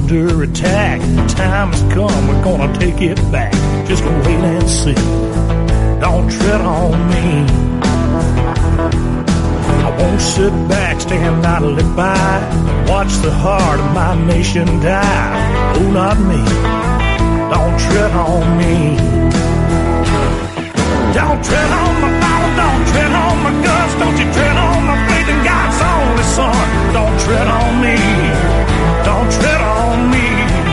under attack. The time has come, we're gonna take it back. Just wait and see. Don't tread on me. I won't sit back, stand idly by, watch the heart of my nation die. Oh, not me. Don't tread on me. Don't tread on my Bible, don't tread on my guts, don't you tread on my faith in God's only Son. Don't tread on me, don't tread on me.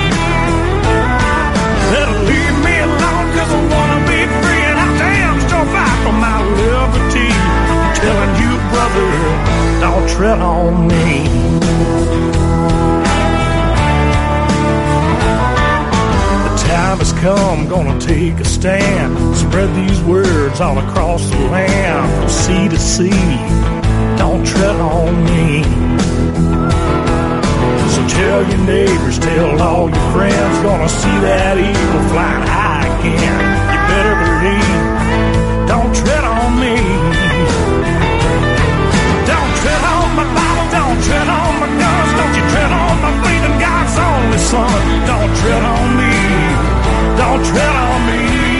Better leave me alone, cause I wanna be free, and I damn sure fight for my liberty. I'm telling you, brother, don't tread on me. Time has come, gonna take a stand. Spread these words all across the land, from sea to sea. Don't tread on me. So tell your neighbors, tell all your friends, gonna see that eagle flying high again. You better believe, don't tread on me. Don't tread on my Bible, don't tread on my guns, don't you tread on my faith in God's only Son. Don't tread on me. Don't tread on me.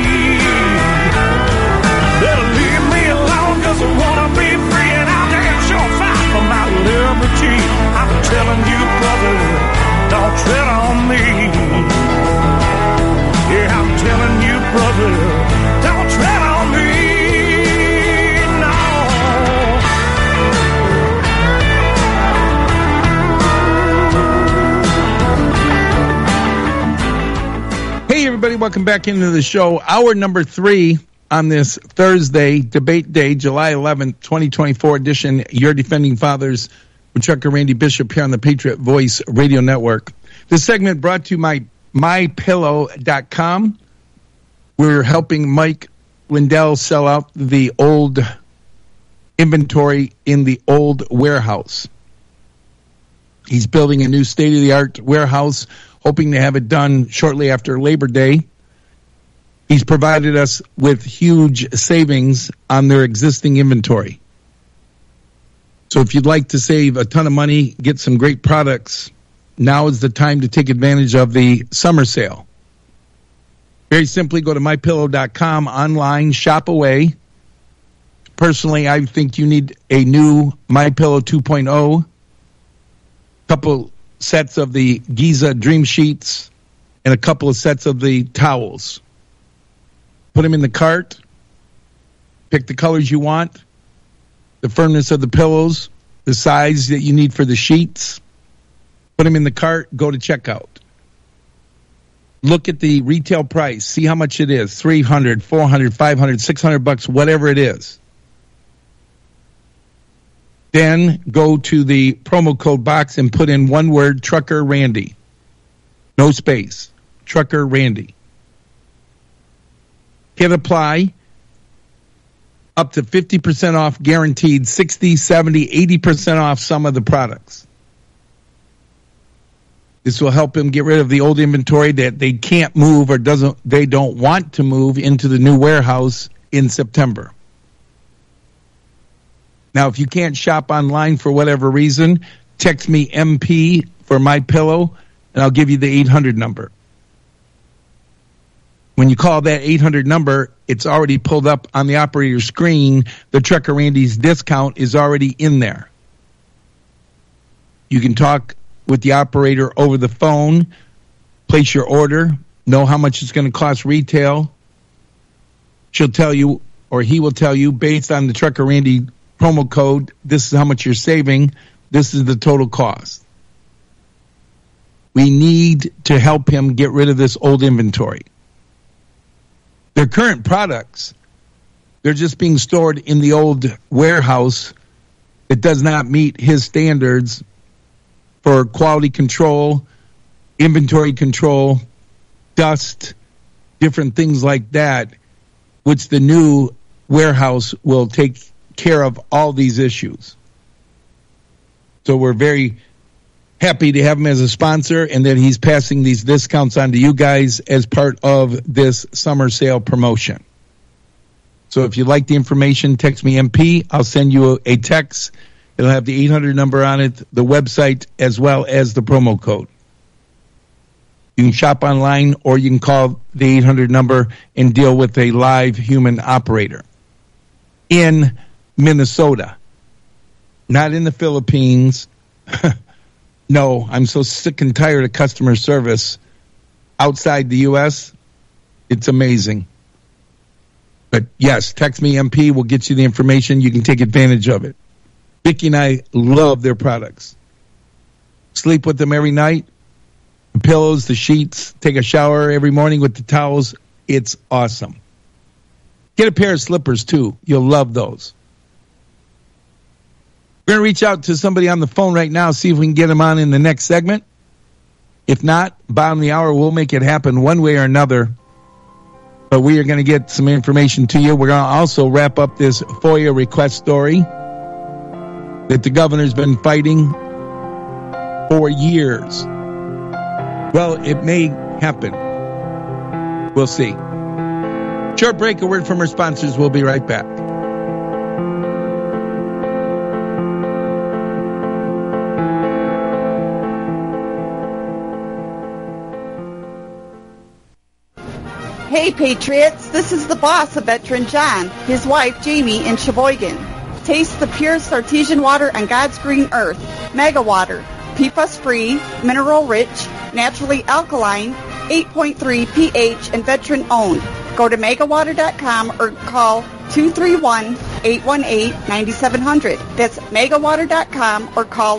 Better leave me alone, cause I wanna be free, and I'll damn sure fight for my liberty. I'm telling you, brother, don't tread on me. Yeah, I'm telling you, brother, don't tread on me. Hey, everybody, welcome back into the show. Hour number 3 on this Thursday, Debate Day, July 11th, 2024 edition. Your Defending Fathers with Trucker Randy Bishop here on the Patriot Voice Radio Network. This segment brought to you by MyPillow.com. We're helping Mike Lindell sell out the old inventory in the old warehouse. He's building a new state-of-the-art warehouse, hoping to have it done shortly after Labor Day. He's provided us with huge savings on their existing inventory. So if you'd like to save a ton of money, get some great products, now is the time to take advantage of the summer sale. Very simply, go to MyPillow.com, online, shop away. Personally, I think you need a new MyPillow 2.0, couple sets of the Giza Dream Sheets, and a couple of sets of the towels. Put them in the cart. Pick the colors you want, the firmness of the pillows, the size that you need for the sheets. Put them in the cart. Go to checkout. Look at the retail price. See how much it is. $300, $400, $500, $600, whatever it is. Then go to the promo code box and put in one word, Trucker Randy. No space. Trucker Randy. Hit apply. Up to 50% off guaranteed, 60, 70, 80% off some of the products. This will help him get rid of the old inventory that they can't move or they don't want to move into the new warehouse in September. Now, if you can't shop online for whatever reason, text me MP for MyPillow, and I'll give you the 800 number. When you call that 800 number, it's already pulled up on the operator screen. The Trucker Randy's discount is already in there. You can talk with the operator over the phone, place your order, know how much it's going to cost retail. She'll tell you, or he will tell you, based on the Trucker Randy promo code, this is how much you're saving, this is the total cost. We need to help him get rid of this old inventory. Their current products, they're just being stored in the old warehouse that does not meet his standards for quality control, inventory control, dust, different things like that, which the new warehouse will take care of all these issues. So we're very happy to have him as a sponsor, and that he's passing these discounts on to you guys as part of this summer sale promotion. So if you like the information, text me MP. I'll send you a text. It'll have the 800 number on it, the website, as well as the promo code. You can shop online, or you can call the 800 number and deal with a live human operator in Minnesota, not in the Philippines. No, I'm so sick and tired of customer service outside the U.S. It's amazing. But yes, text me MP. We'll get you the information. You can take advantage of it. Vicki and I love their products. Sleep with them every night. The pillows, the sheets. Take a shower every morning with the towels. It's awesome. Get a pair of slippers, too. You'll love those. We're going to reach out to somebody on the phone right now, see if we can get them on in the next segment. If not, bottom of the hour, we'll make it happen one way or another. But we are going to get some information to you. We're going to also wrap up this FOIA request story that the governor's been fighting for years. Well, it may happen. We'll see. Short break, a word from our sponsors. We'll be right back. Hey, Patriots, this is the boss of Veteran John, his wife, Jamie, in Sheboygan. Taste the purest artesian water on God's green earth, Mega Water. PFAS-free, mineral-rich, naturally alkaline, 8.3 pH, and veteran-owned. Go to megawater.com or call 231-818-9700. That's megawater.com or call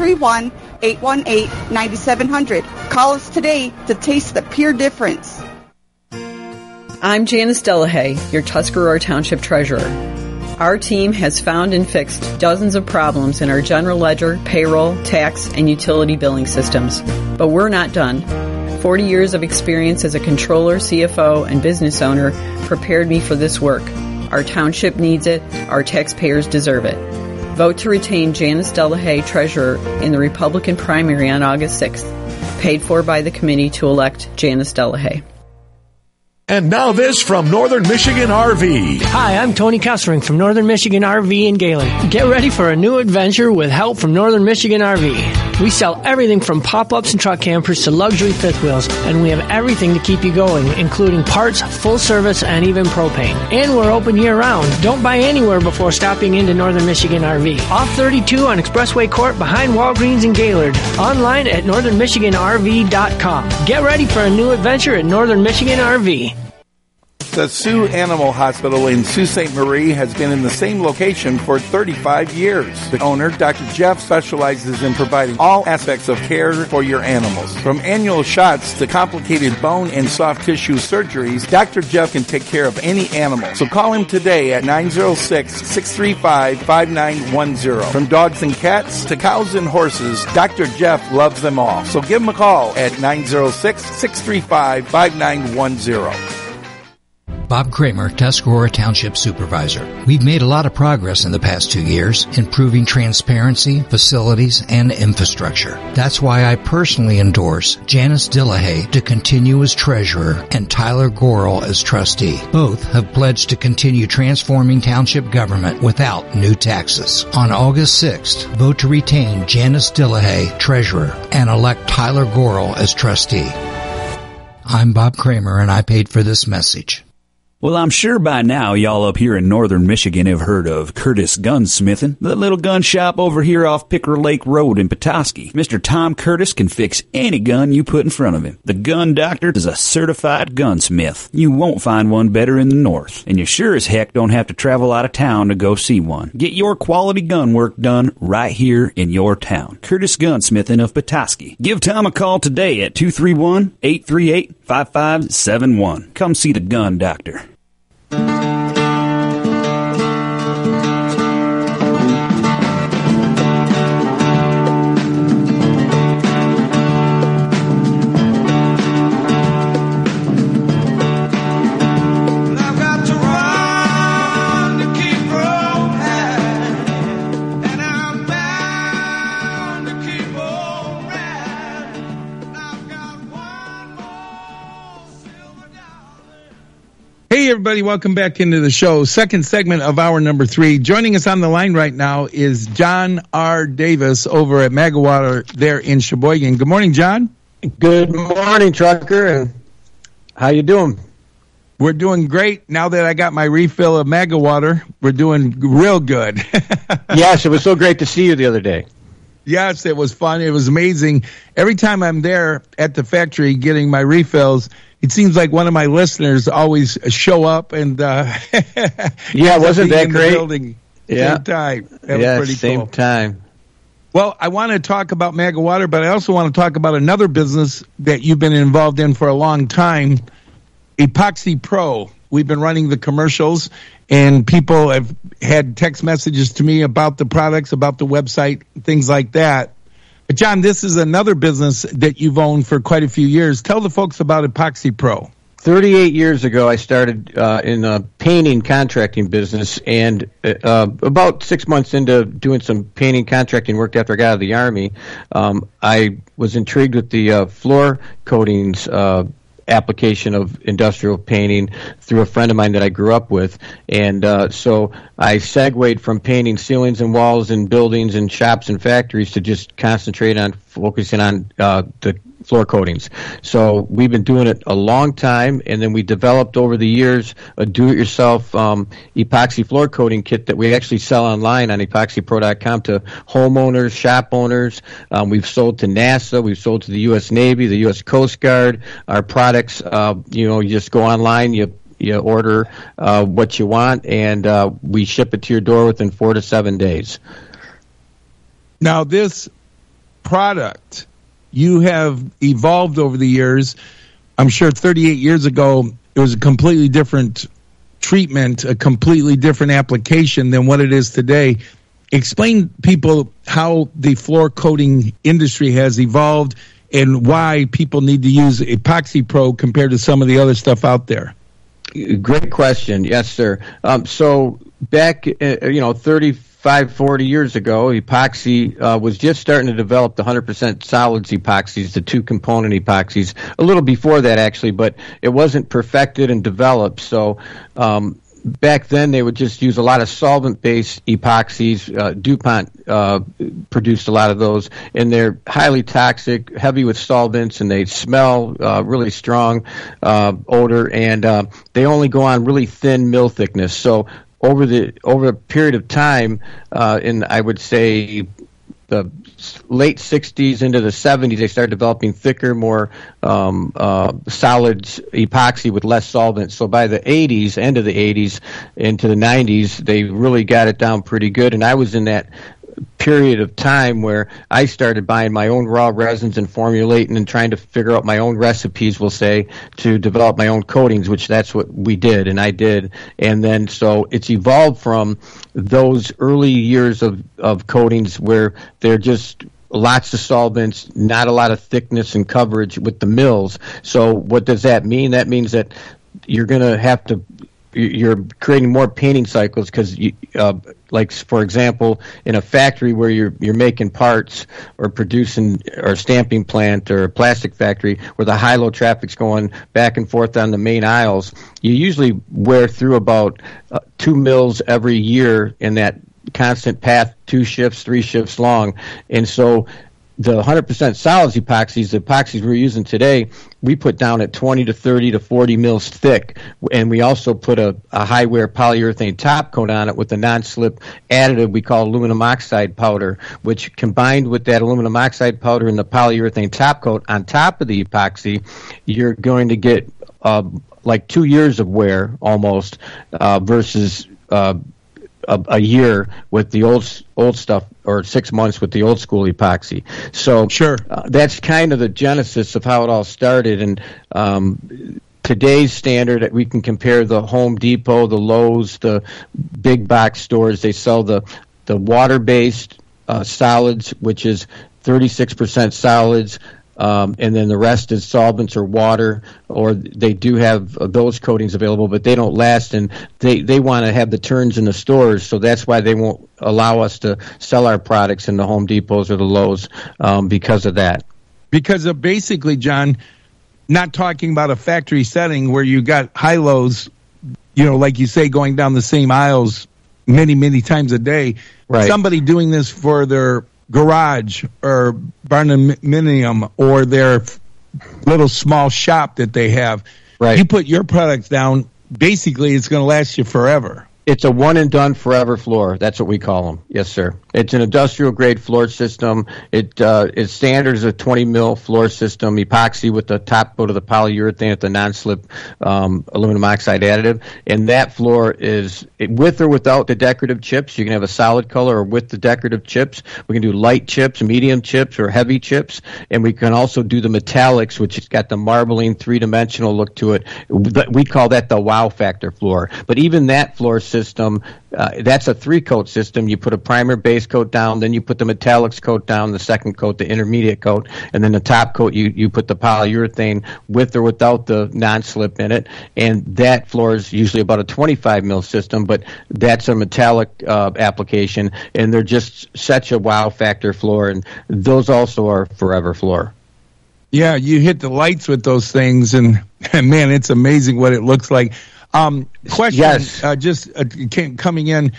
231-818-9700. Call us today to taste the pure difference. I'm Janice Delahaye, your Tuscarora Township Treasurer. Our team has found and fixed dozens of problems in our general ledger, payroll, tax, and utility billing systems. But we're not done. 40 years of experience as a controller, CFO, and business owner prepared me for this work. Our township needs it. Our taxpayers deserve it. Vote to retain Janice Delahaye, Treasurer, in the Republican primary on August 6th. Paid for by the committee to elect Janice Delahaye. And now this from Northern Michigan RV. Hi, I'm Tony Kessering from Northern Michigan RV in Gaylord. Get ready for a new adventure with help from Northern Michigan RV. We sell everything from pop-ups and truck campers to luxury fifth wheels, and we have everything to keep you going, including parts, full service, and even propane. And we're open year-round. Don't buy anywhere before stopping into Northern Michigan RV. Off 32 on Expressway Court behind Walgreens in Gaylord. Online at northernmichiganrv.com. Get ready for a new adventure at Northern Michigan RV. The Sioux Animal Hospital in Sault Ste. Marie has been in the same location for 35 years. The owner, Dr. Jeff, specializes in providing all aspects of care for your animals. From annual shots to complicated bone and soft tissue surgeries, Dr. Jeff can take care of any animal. So call him today at 906-635-5910. From dogs and cats to cows and horses, Dr. Jeff loves them all. So give him a call at 906-635-5910. Bob Kramer, Tuscarora Township Supervisor. We've made a lot of progress in the past 2 years, improving transparency, facilities, and infrastructure. That's why I personally endorse Janice Delahaye to continue as treasurer and Tyler Gorel as trustee. Both have pledged to continue transforming township government without new taxes. On August 6th, vote to retain Janice Delahaye, treasurer, and elect Tyler Gorel as trustee. I'm Bob Kramer, and I paid for this message. Well, I'm sure by now y'all up here in northern Michigan have heard of Curtis Gunsmithing, the little gun shop over here off Picker Lake Road in Petoskey. Mr. Tom Curtis can fix any gun you put in front of him. The Gun Doctor is a certified gunsmith. You won't find one better in the north, and you sure as heck don't have to travel out of town to go see one. Get your quality gun work done right here in your town. Curtis Gunsmithing of Petoskey. Give Tom a call today at 231-838-5571. Come see the Gun Doctor. Hey, everybody, welcome back into the show. Second segment of hour number 3. Joining us on the line right now is John R. Davis over at Megawater there in Sheboygan. Good morning, John. Good morning, Trucker. And how you doing? We're doing great. Now that I got my refill of Mega Water, we're doing real good. Yes, it was so great to see you the other day. Yes, it was fun. It was amazing. Every time I'm there at the factory getting my refills, it seems like one of my listeners always show up and yeah, wasn't that great? Building same time. That was pretty same cool. time. Well, I want to talk about Mega Water, but I also want to talk about another business that you've been involved in for a long time, Epoxy Pro. We've been running the commercials, and people have had text messages to me about the products, about the website, things like that. But, John, this is another business that you've owned for quite a few years. Tell the folks about Epoxy Pro. 38 years ago, I started in a painting contracting business, and about 6 months into doing some painting contracting work after I got out of the Army, I was intrigued with the floor coatings application of industrial painting through a friend of mine that I grew up with. And so I segued from painting ceilings and walls in buildings and shops and factories to just concentrate on focusing on the floor coatings. So we've been doing it a long time, and then we developed over the years a do-it-yourself epoxy floor coating kit that we actually sell online on epoxypro.com to homeowners, shop owners. We've sold to NASA. We've sold to the U.S. Navy, the U.S. Coast Guard. Our products, you just go online, you order what you want, and we ship it to your door within 4 to 7 days. Now, this product, you have evolved over the years. I'm sure 38 years ago, it was a completely different treatment, a completely different application than what it is today. Explain people how the floor coating industry has evolved and why people need to use Epoxy Pro compared to some of the other stuff out there. Great question. Yes, sir. So back, 40 years ago, epoxy was just starting to develop the 100% solids epoxies, the two-component epoxies, a little before that, actually, but it wasn't perfected and developed. So back then, they would just use a lot of solvent-based epoxies. DuPont produced a lot of those, and they're highly toxic, heavy with solvents, and they smell really strong odor, and they only go on really thin mill thickness. So over a period of time, in I would say the late 60s into the 70s, they started developing thicker, more solids epoxy with less solvent. So by the 80s, end of the 80s into the 90s, they really got it down pretty good. And I was in that period of time where I started buying my own raw resins and formulating and trying to figure out my own recipes, we'll say, to develop my own coatings, which that's what we did, and I did. And then so it's evolved from those early years of coatings where they're just lots of solvents, not a lot of thickness and coverage with the mills. So what does that mean? That means that you're going to have to you're creating more painting cycles because, like for example, in a factory where you're making parts or producing or stamping plant or a plastic factory where the high-low traffic's going back and forth on the main aisles, you usually wear through about 2 mills every year in that constant path, 2 shifts, 3 shifts long, and so the 100% solids epoxies, the epoxies we're using today, we put down at 20 to 30 to 40 mils thick, and we also put a high-wear polyurethane top coat on it with a non-slip additive we call aluminum oxide powder, which combined with that aluminum oxide powder and the polyurethane top coat on top of the epoxy, you're going to get like 2 years of wear almost versus a year with the old stuff, or 6 months with the old school epoxy. So sure, that's kind of the genesis of how it all started. And today's standard, we can compare the Home Depot, the Lowe's, the big box stores. They sell the water-based solids, which is 36% solids. And then the rest is solvents or water, or they do have those coatings available, but they don't last, and they want to have the turns in the stores, so that's why they won't allow us to sell our products in the Home Depots or the Lowe's because of that. Because of basically, John, not talking about a factory setting where you got high-lows, like you say, going down the same aisles many, many times a day. Right. Somebody doing this for their garage or barnuminium or their little small shop that they have. Right. You put your products down, basically it's going to last you forever. It's a one-and-done forever floor. That's what we call them. Yes, sir. It's an industrial-grade floor system. Its standard is a 20 mil floor system, epoxy with the top coat of the polyurethane with the non-slip aluminum oxide additive. And that floor is with or without the decorative chips. You can have a solid color or with the decorative chips. We can do light chips, medium chips, or heavy chips. And we can also do the metallics, which has got the marbling, three-dimensional look to it. We call that the wow factor floor. But even that floor system, that's a 3-coat system. You put a primer base coat down, then you put the metallics coat down, the second coat, the intermediate coat, and then the top coat you put the polyurethane with or without the non-slip in it. And that floor is usually about a 25 mil system, but that's a metallic application, and they're just such a wow factor floor, and those also are forever floor. Yeah, you hit the lights with those things, and man, it's amazing what it looks like. Question, yes. Coming in,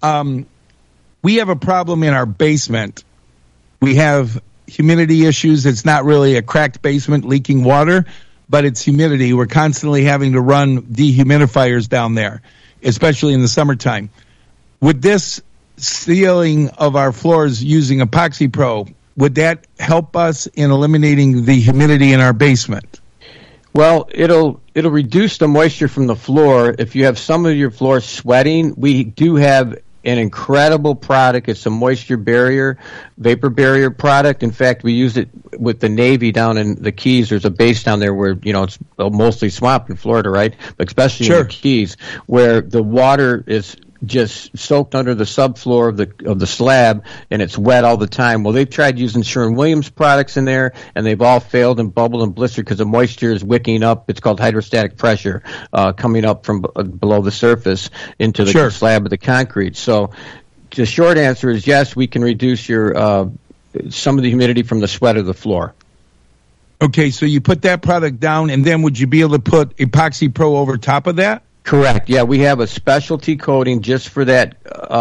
we have a problem in our basement. We have humidity issues. It's not really a cracked basement leaking water, but it's humidity. We're constantly having to run dehumidifiers down there, especially in the summertime. With this sealing of our floors using Epoxy Pro, would that help us in eliminating the humidity in our basement? Well, it'll reduce the moisture from the floor. If you have some of your floor sweating, we do have an incredible product. It's a moisture barrier, vapor barrier product. In fact, we use it with the Navy down in the Keys. There's a base down there where, it's mostly swamp in Florida, right? But especially in the Keys, where the water is just soaked under the subfloor of the slab, and it's wet all the time. Well, they've tried using Sherwin-Williams products in there, and they've all failed and bubbled and blistered because the moisture is wicking up. It's called hydrostatic pressure coming up from below the surface into the slab of the concrete. So the short answer is yes, we can reduce your some of the humidity from the sweat of the floor. Okay, so you put that product down, and then would you be able to put Epoxy Pro over top of that? Correct. Yeah, we have a specialty coating just for that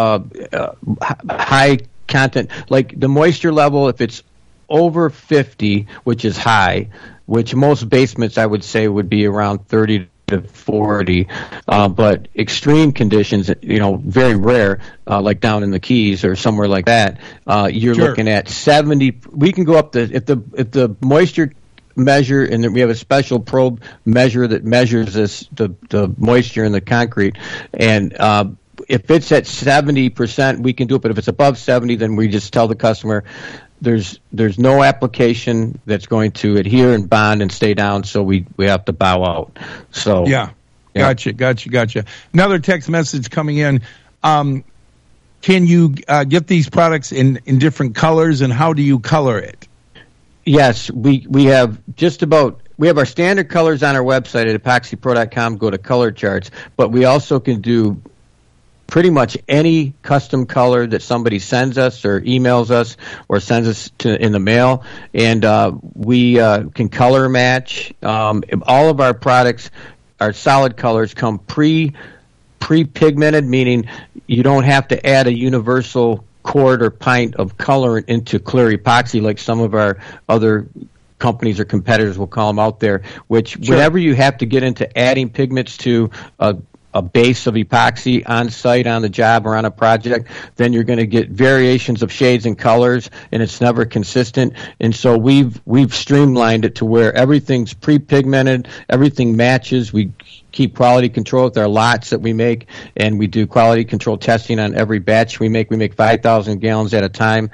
high content. Like the moisture level, if it's over 50, which is high, which most basements I would say would be around 30 to 40, but extreme conditions, very rare, like down in the Keys or somewhere like that, you're looking at 70. We can go up if the moisture measure, and then we have a special probe measure that measures the moisture in the concrete, and if it's at 70%, we can do it. But if it's above 70, then we just tell the customer there's no application that's going to adhere and bond and stay down, so we have to bow out. So Gotcha. Another text message coming in. Can you get these products in different colors, and how do you color it? Yes, we have we have our standard colors on our website at epoxypro.com. Go to color charts, but we also can do pretty much any custom color that somebody sends us or emails us or sends us in the mail, and we can color match. All of our products, our solid colors, come pre-pigmented, meaning you don't have to add a universal quart or pint of color into clear epoxy like some of our other companies or competitors will call them out there, which whenever you have to get into adding pigments to a base of epoxy on site, on the job, or on a project, then you're going to get variations of shades and colors, and it's never consistent. And so we've streamlined it to where everything's pre-pigmented, everything matches. We keep quality control with our lots that we make, and we do quality control testing on every batch we make. We make 5,000 gallons at a time.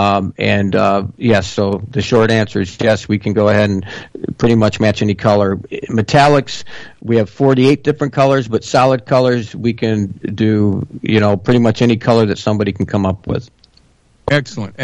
Yes, so the short answer is yes, we can go ahead and pretty much match any color. Metallics, we have 48 different colors, but solid colors, we can do, pretty much any color that somebody can come up with. Excellent.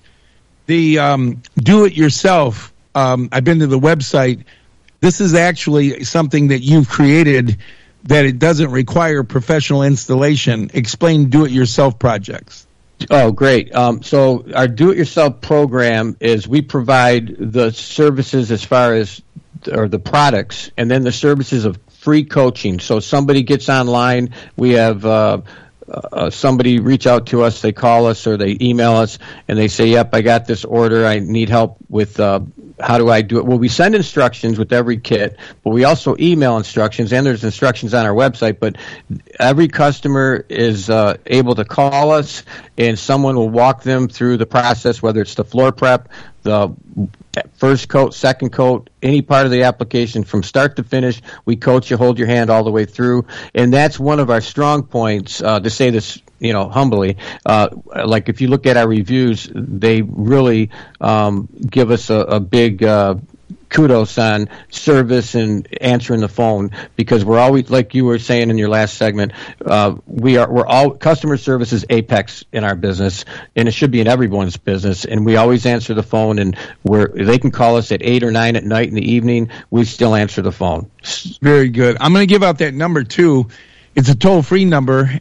The do-it-yourself, I've been to the website. This is actually something that you've created that it doesn't require professional installation. Explain do-it-yourself projects. Oh, great. So our do-it-yourself program is we provide the services as far as the products, and then the services of free coaching. So somebody gets online. We have somebody reach out to us, they call us or they email us, and they say, yep, I got this order, I need help with how do I do it? Well, we send instructions with every kit, but we also email instructions, and there's instructions on our website, but every customer is able to call us, and someone will walk them through the process, whether it's the floor prep, the first coat, second coat, any part of the application from start to finish. We coach you, hold your hand all the way through, and that's one of our strong points, to say this humbly. Like if you look at our reviews, they really give us a big kudos on service and answering the phone, because we're always, like you were saying in your last segment, we're all customer service is apex in our business, and it should be in everyone's business. And we always answer the phone, and they can call us at 8 or 9 at night in the evening. We still answer the phone. Very good. I'm going to give out that number too. It's a toll-free number,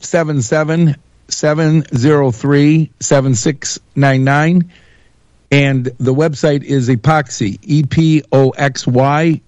877-703-7699. And the website is Epoxy, EPOXY,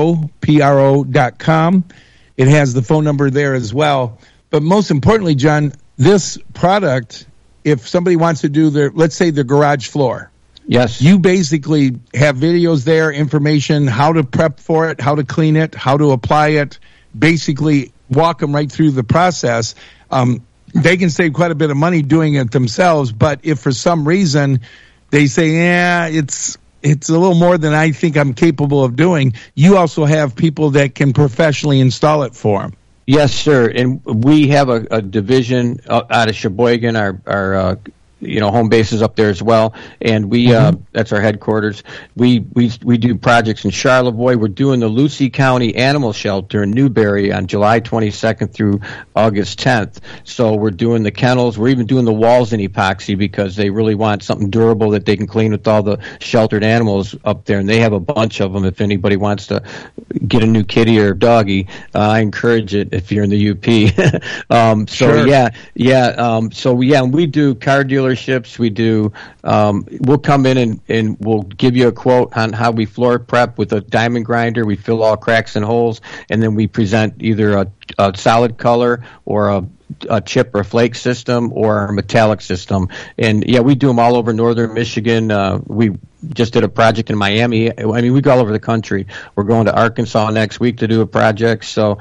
pro.com. It has the phone number there as well. But most importantly, John, this product, if somebody wants to do let's say their garage floor. Yes. You basically have videos there, information, how to prep for it, how to clean it, how to apply it, basically walk them right through the process. They can save quite a bit of money doing it themselves, but if for some reason they say, it's a little more than I think I'm capable of doing, you also have people that can professionally install it for them. Yes, sir. And we have a division out of Sheboygan, our home base is up there as well, and we that's our headquarters. We do projects in Charlevoix. We're doing the Lucey County Animal Shelter in Newberry on July 22nd through August 10th. So we're doing the kennels. We're even doing the walls in epoxy because they really want something durable that they can clean with all the sheltered animals up there, and they have a bunch of them. If anybody wants to get a new kitty or doggy, I encourage it if you're in the UP. Sure. We do car dealers. We do. We'll come in and we'll give you a quote on how we floor prep with a diamond grinder. We fill all cracks and holes, and then we present either a solid color or a chip or flake system or a metallic system. And we do them all over northern Michigan. We just did a project in Miami. I mean, we go all over the country. We're going to Arkansas next week to do a project. So,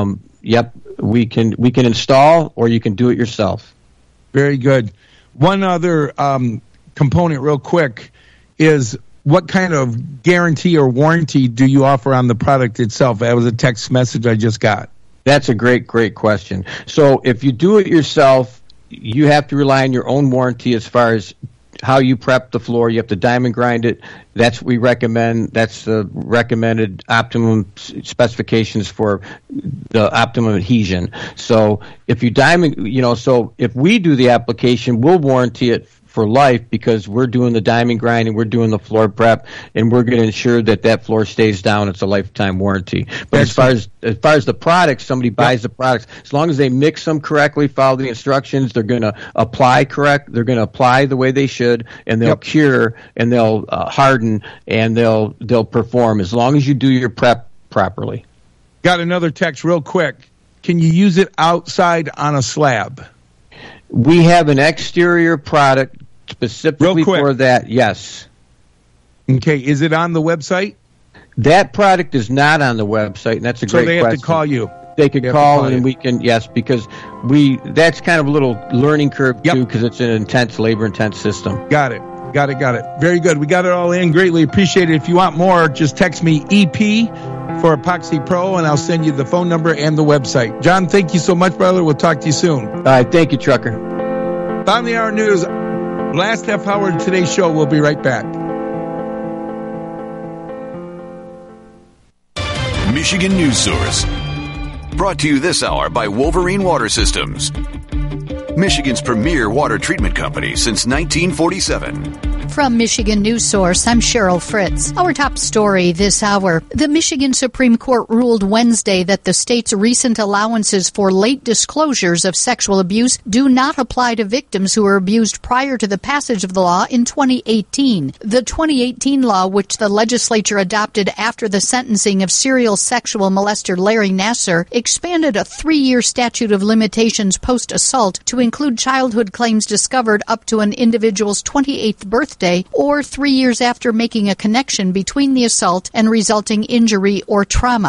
we can install, or you can do it yourself. Very good. One other component real quick is, what kind of guarantee or warranty do you offer on the product itself? That was a text message I just got. That's a great question. So if you do it yourself, you have to rely on your own warranty as far as how you prep the floor. You have to diamond grind it. That's what we recommend. That's the recommended optimum specifications for the optimum adhesion. So if you so if we do the application, we'll warranty it for life, because we're doing the diamond grinding, we're doing the floor prep, and we're going to ensure that floor stays down. It's a lifetime warranty. But as far as the products, somebody buys the products, as long as they mix them correctly, follow the instructions, they're going to apply correct, they're going to apply the way they should, and they'll cure, and they'll harden, and they'll perform, as long as you do your prep properly. Got another text real quick. Can you use it outside on a slab? We have an exterior product specifically for that, yes. Okay, is it on the website? That product is not on the website, and that's a great question. So they have to call you. They could call, and we can, because that's kind of a little learning curve, too, because it's an labor-intense system. Got it. Very good. We got it all in. Greatly appreciate it. If you want more, just text me EP for Epoxy Pro, and I'll send you the phone number and the website. John, thank you so much, brother. We'll talk to you soon. All right. Thank you, Trucker. Bottom of the hour news. Last half hour of today's show. We'll be right back. Michigan News Source. Brought to you this hour by Wolverine Water Systems, Michigan's premier water treatment company since 1947. From Michigan News Source, I'm Cheryl Fritz. Our top story this hour. The Michigan Supreme Court ruled Wednesday that the state's recent allowances for late disclosures of sexual abuse do not apply to victims who were abused prior to the passage of the law in 2018. The 2018 law, which the legislature adopted after the sentencing of serial sexual molester Larry Nassar, expanded a 3-year statute of limitations post-assault to include childhood claims discovered up to an individual's 28th birthday or 3 years after making a connection between the assault and resulting injury or trauma.